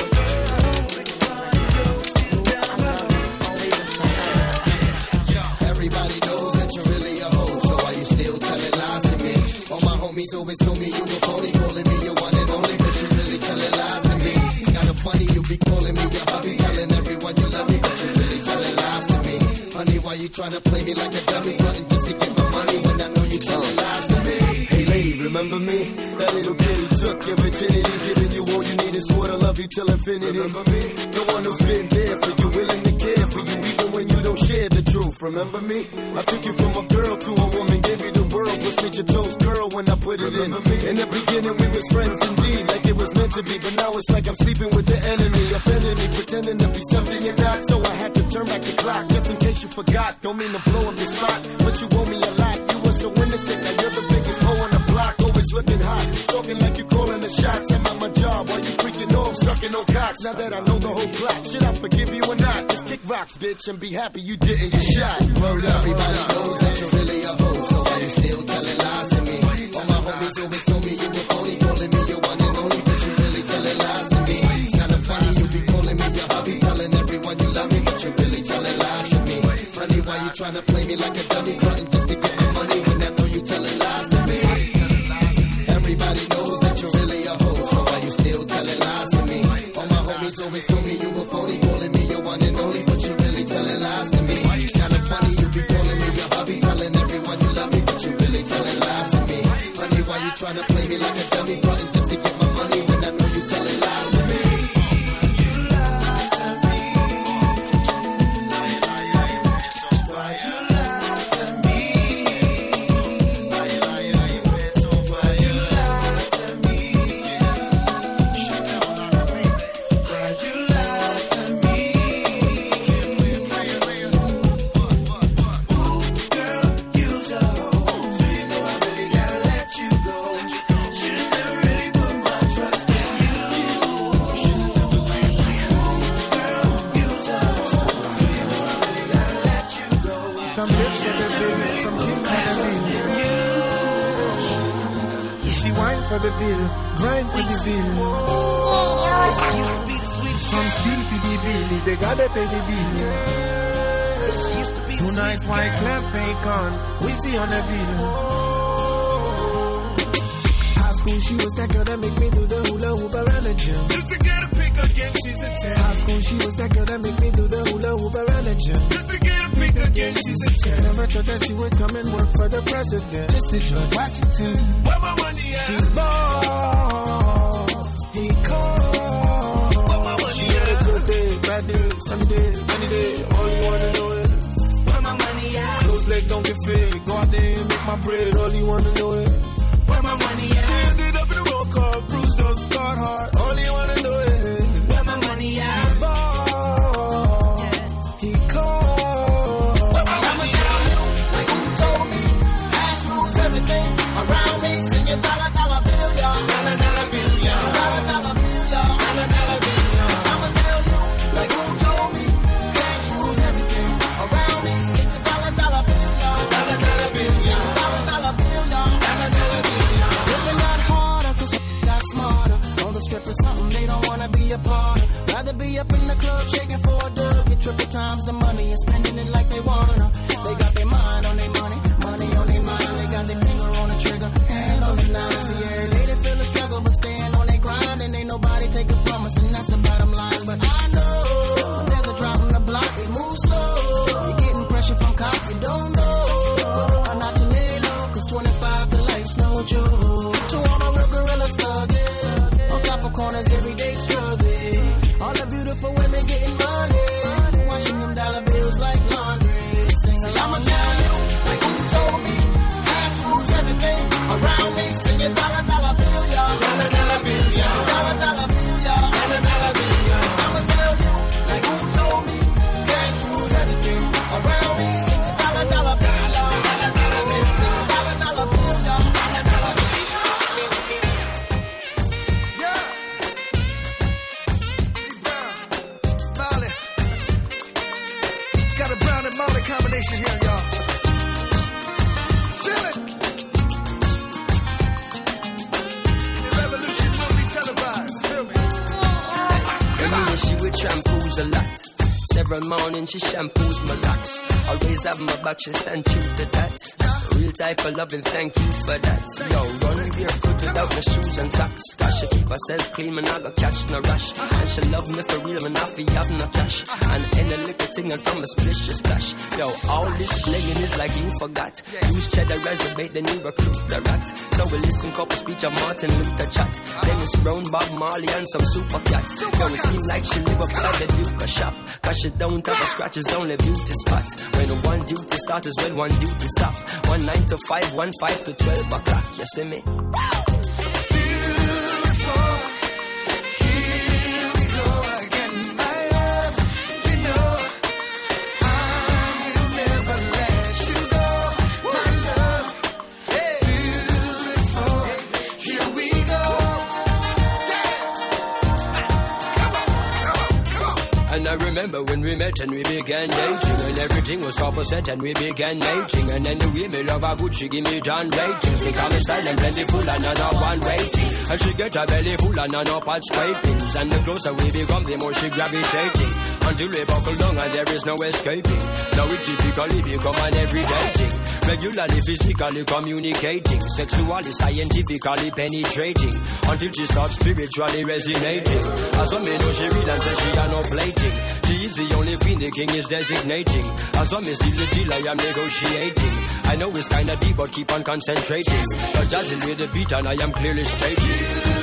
Everybody knows that you're really a hoe, so why you still telling lies to me? All my homies always told me you were phony, calling me your one and only, but you really telling lies to me. It's kinda funny you be calling me your hubby, telling everyone you love me, but you really telling lies to me. Honey, why you trying to play me like a dummy, frontin' just to get my money when I know you telling lies to me? Hey lady, remember me? That little kid who took your virginity, giving you all you need and swore to love you till infinity. Remember me? The one who's been there for you, willing to care for you, even when you don't share the truth. Remember me? I took you from a girl to a woman, gave you the world, was with your toes, girl, when I put it in. In the beginning we was friends indeed, like it was meant to be, but now it's like I'm sleeping with the enemy, offending me, pretending to be something you're not, so I had to turn back the clock, just in case you forgot, don't mean to blow up your spot, but you owe me a lot, you were so innocent, now you're the biggest hoe on the block, always looking hot, talking like you calling the shots, I'm at my job, while you freaking off, sucking on cocks, now that I know the whole plot, should I forgive you or not, just kick rocks, bitch, and be happy you didn't get shot. Word up. Everybody knows that you're really a hoe, so why you still telling lies to me? All my homies always told me you were phony, calling me your one and only, but you really telling lies to me. It's kinda funny you be calling me your hubby, telling everyone you love me, but you really telling lies to me. Honey, why you trying to play me like a dummy, frontin' just to get my money when I know you telling lies to me? Everybody knows that you're really a hoe, so why you still telling lies to me? All my homies always told me you were phony, calling me your one and only, but you really telling lies to me. It's kinda funny you be calling me your hubby, telling everyone you love me, but you really telling lies to me. Honey, why you trying to play me like a dummy, frontin' just to get my money when I know you telling lies to me? Some bitch for the bill, some king for the bill. She whine for the bill, grind for the bill. Some steal for the bill, they gotta pay the bill. 2 nights white clamp bacon, we see on the bill. High school she was that girl that make me do the hula hoop around the gym. Just to get a pick again, she's a 10. High school she was that girl that make me do the hula hoop around the gym. Just to get a pick again, she's a 10. Never thought that she would come and work for the president. Just to George Washington. Where my money at? She bought, he called. Where my money she had a good day, bad day, sunny day, rainy day. All you wanna know is where my money at? Close leg don't get fit. Go out there and make my bread. All you wanna know is where my money at? She ended up in a roll call, bruised up, scarred heart. All you wanna know is where my money at? She bought, he called. Where my money at? Like who told me, ass rules everything around me. Sing your dollar, dollar bill, y'all. Dollar, dollar bill, y'all. Dollar, dollar bill, y'all. Dollar, dollar bill, y'all. I'ma tell you, like who told me, cash rules everything around me. Sing your dollar, dollar bill, y'all. Dollar, dollar bill, y'all. Dollar, dollar bill, y'all. Dollar, dollar bill, y'all. Living got harder 'cause got smarter. All the strippers Every morning she shampoos my locks. Always have my back, she stand true to that. Real type of loving, thank you for that. Yo, run barefoot without no shoes and socks. Cause she keep herself clean, man, I got catch no rush. And she love me for real, man, I feel have no cash. And any little thing and from a splish, she splash. Yo, all this playing is like you forgot. Use cheddar as the bait, then you recruit the rat. So we listen couple speech of Martin Luther chat. Dennis Brown, Bob Marley and some super cats. Yo, it seem like she live upside the Duke shop. Cause she don't have a scratch, it's only beauty spot. When one duty start is when one duty stop. 1 9 to 5, 1 5 to 12 o'clock, you see me? I remember when we met and we began dating, and everything was 4% and we began mating. And then the way me love her good, she give me John ratings. Me call me style and plentiful and none of one waiting. And she get her belly full and none of pot scrapings. And the closer we become, the more she gravitating. Until we buckle down and there is no escaping. Now we typically become an everyday thing. Regularly, physically communicating. Sexually, scientifically penetrating. Until she starts spiritually resonating. As some me know she read and say she are no plating. She is the only queen the king is designating. As some me still the deal I am negotiating. I know it's kinda deep but keep on concentrating. Cause jazzing with the beat and I am clearly stating.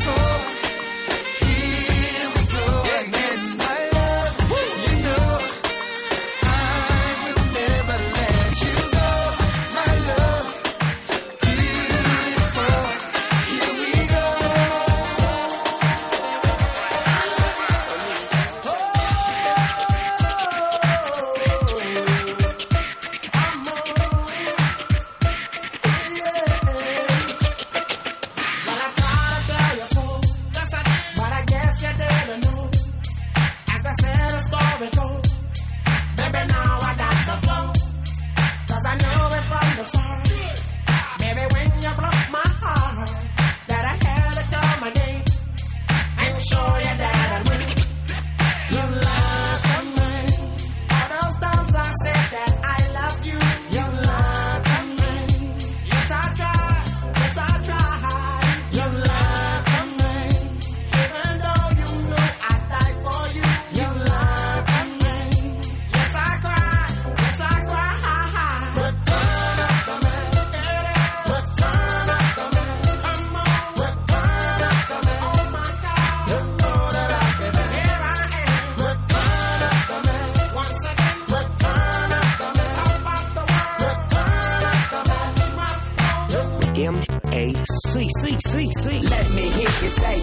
M-A-C-C-C-C. Let me hear you say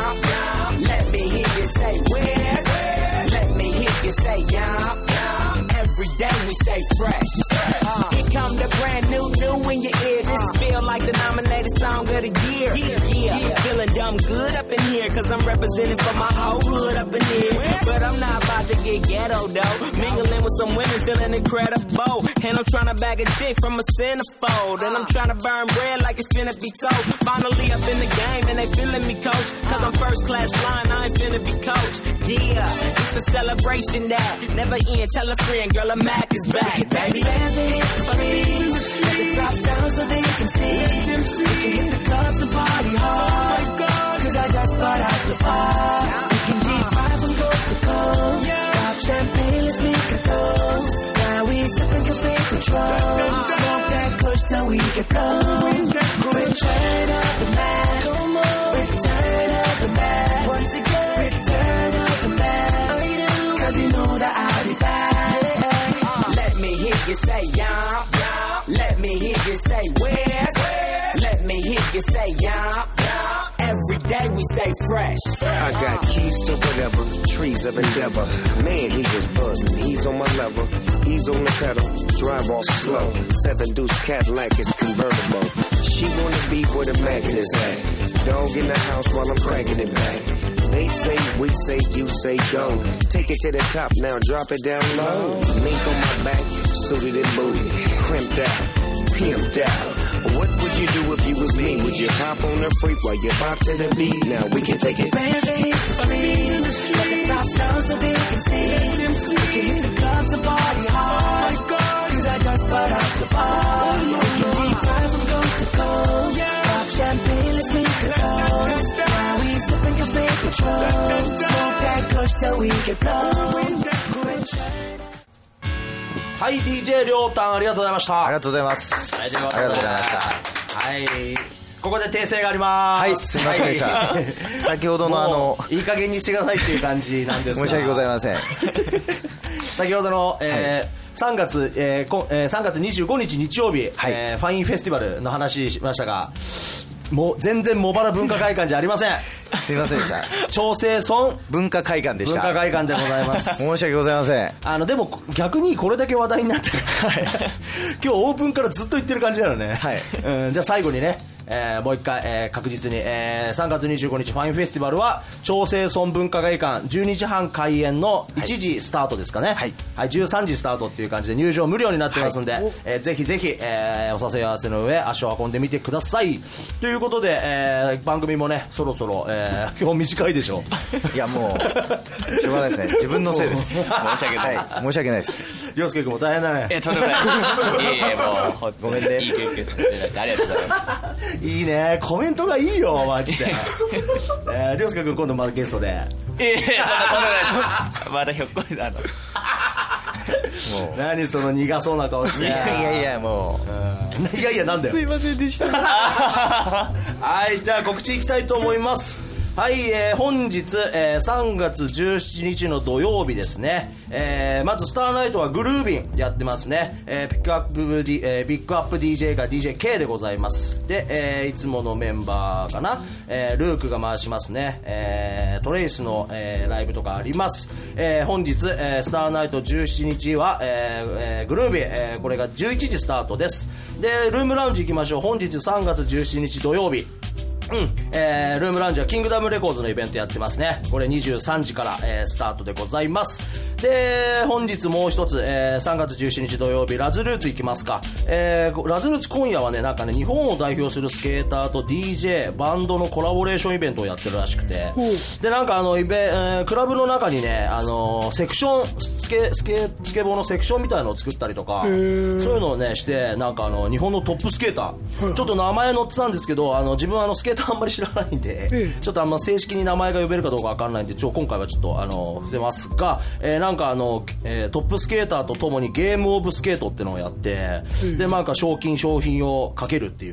y'all. Let me hear you say where. Let me hear you say y'all. Every day we stay fresh. Here come the brand new in your ear. This feel like the nominated song of the year. Yeah. Feeling dumb good up in here. Cause I'm representing for my whole hood up in here. But I'm not about to get ghetto though. Mingling with some women feeling incredible. And I'm trying to bag a chick from a centerfold. And I'm trying to burn bread like it's finna be toast. Finally up in the game and they feeling me coach. Cause I'm first class flying, I ain't finna be coached. Yeah, it's a celebration that never end. Tell a friend, girl, a Mac is back, baby. Bands and hit the screens. Let the top down so they can see. We can hit the clubs and party hard. Cause I just got out the bar. We can G5 from coast to coast. Pop champagne, let's make a toast. Now we sipping cafe control. Smoke that push till we get through. Return of the Mac. Return of the Mac. Once again, return of the Mac. Cause you know that I'll be back. Let me hear you say y'all. Let me hear you say where. Let me hear you say y'all. Every day we stay fresh. I got keys to whatever, trees of endeavor. Man, he just buzzing. He's on my level. He's on the pedal. Drive off slow. 7 Deuce Cadillac is convertible. She wanna be where the magnet is at. Dog in the house while I'm cracking it back. They say, we say, you say go. Take it to the top now, drop it down low. Mink on my back, suited and booted. Crimped out, pimped out. What would you do if you was me? Would you hop on the freak while you bop to the beat? Now we can take it. Baby, please, let the top down so they can see. We can hit the clubs and party hard. 'Cause I just put up the bar. We can G5 from coast to coast. Pop champagne, let's make a toast. Now we sipping cafe Patrol. Smoke that kush till we get blown. はい、DJ りょうたんありがとうございました。 ありがとうございます。 ありがとうございました。はい、ここで訂正があります。 はい、すみませんでした。先ほどのいい加減にしてくださいっていう感じなんですが申し訳ございません。 先ほどの、3月25日日曜日、ファインフェスティバルの話しましたが、もう全然茂原文化会館じゃありません。 すみませんでした。 長生村文化会館でした。 文化会館でございます。 申し訳ございません。 でも逆にこれだけ話題になってる今日オープンからずっと言ってる感じなのね。はい。じゃあ最後にね、もう一回、確実に、3月25日ファインフェスティバルは長生村文化会館12時半開演の1時スタートですかね。はい。はい、13時スタートっていう感じで入場無料になってますんで、ぜひぜひ、お誘い合わせの上足を運んでみてください。ということで、番組もねそろそろ、今日短いでしょ。 いやもうしょうがないですね。自分のせいです。申し訳ない。申し訳ないです。 涼介君も大変だね。 とんでもない。いやもうごめんね。 いい経験させていただいてありがとうございます。 いいね、コメントがいいよマジで。涼介君今度またゲストで。 いやそんなとんでもないです。まだひょっこりだもう何その苦そうな顔して。 いやいやもういやいやなんだよ。 すいませんでした。 はい、じゃあ告知いきたいと思います。はい、本日、3月17日の土曜日ですね。まずスターナイトはグルービンやってますね。ピックアップ DJ が DJK でございます。で、いつものメンバーかな、ルークが回しますね。トレイスの、ライブとかあります。本日、スターナイト17日は、グルービン、これが11時スタートです。で、ルームラウンジ行きましょう。本日3月17日土曜日、ルームラウンジはキングダムレコーズのイベントやってますね。これ23時から、スタートでございます。で、本日もう一つ、3月17日土曜日ラズルーツ行きますか。ラズルーツ今夜はね、なんかね、日本を代表するスケーターと DJ バンドのコラボレーションイベントをやってるらしくて、でなんかクラブの中にね、セクションスケボーのセクションみたいなのを作ったりとか、そういうのをねしてなんか日本のトップスケーター、ちょっと名前載ってたんですけど、自分はスケーターあんまり知らないんで、ちょっと正式に名前が呼べるかどうかわかんないんで今回はちょっと伏せますが、なんかトップスケーターとともにゲームオブスケートってのをやって、でなんか商品をかけるっていう、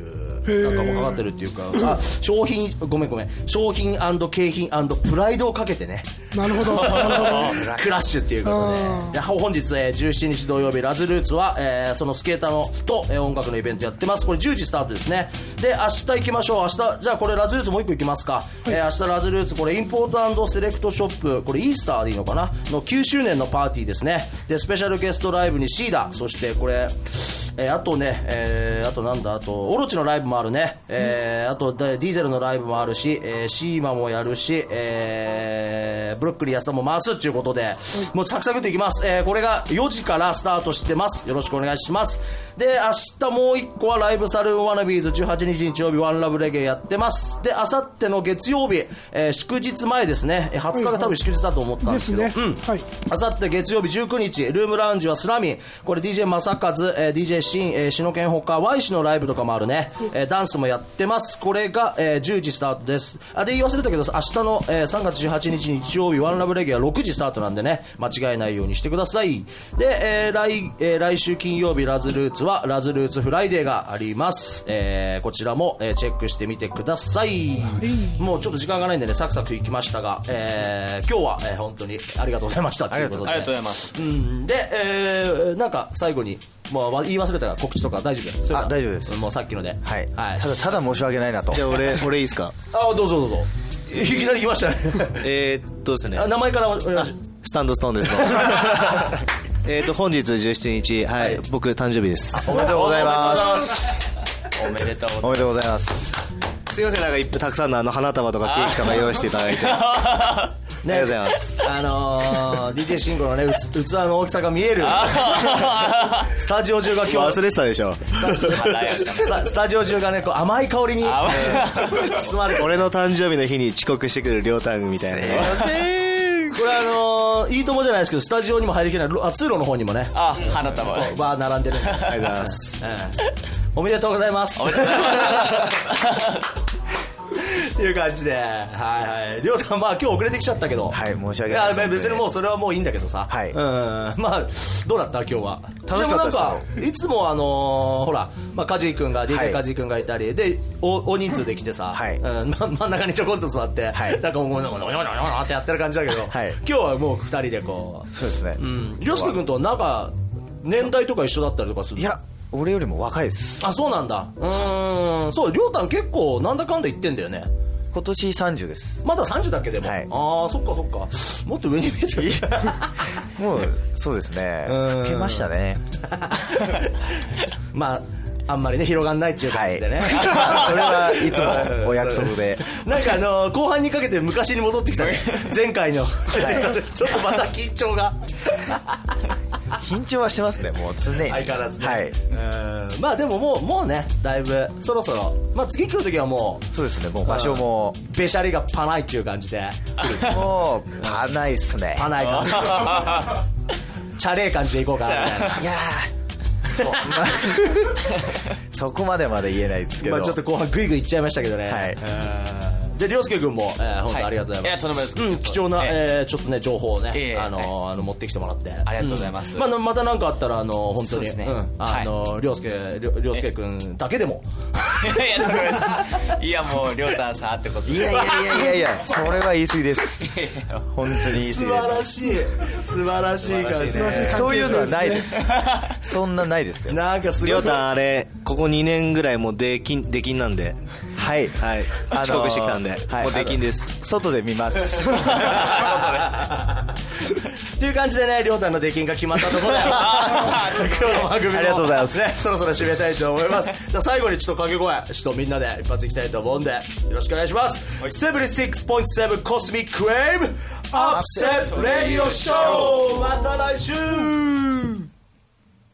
なんかもうかかってるっていうか、商品景品プライドをかけてね。 なるほどクラッシュっていうことで、本日、17日土曜日ラズルーツは、そのスケーターのと、音楽のイベントやってます。これ10時スタートですね。で明日行きましょう。明日じゃあこれラズルーツもう一個行きますか。明日ラズルーツこれインポート&セレクトショップ、これイースターでいいのかなの9周年のパーティーですね。でスペシャルゲストライブにシーダ、そしてこれあとね、あとなんだ、あとオロチのライブもあるね。あとディーゼルのライブもあるし、シーマもやるし、ブロックリー安田も回すっていうことで、もうサクサクといきます。これが4時からスタートしてます。よろしくお願いします。で明日もう一個はライブサルーンワナビーズ18日日曜日ワンラブレゲエやってます。で明後日の月曜日、祝日前ですね。20日が多分祝日だと思ったんですけど、明後日月曜日19日ルームラウンジはスラミン、これ DJ 正和、DJ シン、シノケンほか Y 氏のライブとかもあるね。ダンスもやってます。これが、10時スタートです。で言い忘れたけど明日の、3月18日日曜日ワンラブレゲエは6時スタートなんでね、間違えないようにしてください。で、来週金曜日ラズルーツはラズルーツフライデーがあります。こちらも、チェックしてみてください。もうちょっと時間がないんでねサクサクいきましたが、今日は、本当にありがとうございましたということで、 ありがとうございます。 で、なんか最後にもう言い忘れたから告知とか大丈夫ですか？ 大丈夫です。 もうさっきので、はい、 ただ申し訳ないなと。じゃあ俺いいですか？ どうぞいきなり来ましたね。 ですね、 名前からお願いします。 スタンドストーンですの本日17日、はい、僕誕生日です。おめでとうございます。 おめでとうございます。すいません、なんかたくさんの花束とかケーキとか用意していただいてね、 ありがとうございます。 DJ 慎吾のね、器の大きさが見えるスタジオ中が今日忘れてたでしょ。 スタジオ中がね、こう甘い香りに包まれて、 俺の誕生日の日に遅刻してくる両タンみたいな。 これいいともじゃないですけど、スタジオにも入りきれない、通路の方にもね、 花束バー並んでるんで、ありがとうございます。おめでとうございます。 おめでとうございますっていう感じで、はいはい、りょうたん、まあ今日遅れてきちゃったけど、 はい、申し訳ないです。 いや別にもうそれはもういいんだけどさ、はい、まあどうだった今日は。 楽しかったですね。 でもなんかいつもほら、まあ、カジー君が DJ カジー君がいたりで、大人数で来てさ、はい、真ん中にちょこっと座って、はい、なんかもうのってやってる感じだけど、はい、今日はもう2人でこう。 そうですね。 りょうすけ君となんか年代とか一緒だったりとかする？ いや、俺よりも若いです。 あ、そうなんだ。そう、りょうたん結構なんだかんだ言ってんだよね。 今年30です。 まだ30だっけでも、はい、ああ、そっかそっか、もっと上に見えちゃう。 もうそうですね、老けましたね。 まああんまりね広がんないっていう感じでね、 はい、それはいつもお約束で。 なんか後半にかけて昔に戻ってきたね。前回の、はい、ちょっとまた緊張が緊張はしてますね、もう常に相変わらずね、 はい、 まあでももうね、だいぶそろそろ、まあ、次来る時はもうそうですね、もう場所もべしゃりがパないっていう感じでもうパないっすね。 パないかチャレー感じでいこうかなみたいな。 いやそこまで言えないですけど、 まあ、ちょっと後半グイグイいっちゃいましたけどね、はい、で、りょうすけ君も、本当ありがとうございます。 とんでもないです。 貴重な、ちょっとね、情報をね、持ってきてもらって。 ありがとうございます。 また何かあったら、本当に、りょうすけ君だけでも。 いや、もう、りょうたんさんあってこそ。 いや、それは言い過ぎです。本当に言い過ぎです。 素晴らしい感じ。 そういうのはないです。そんなないですよ。 なんかすごい。 りょうたんあれ、ここ2年ぐらいもう出禁なんで。はい。遅刻してきたんで。もう出禁です。外で見ます。 という感じでね、りょうたんの出禁が決まったところで、今日の番組もありがとうございますね、そろそろ締めたいと思います。じゃあ最後にちょっと掛け声、ちょっとみんなで一発いきたいと思うんで、よろしくお願いします。76.7 コスミックウェーブアップセットレディオショー、また来週。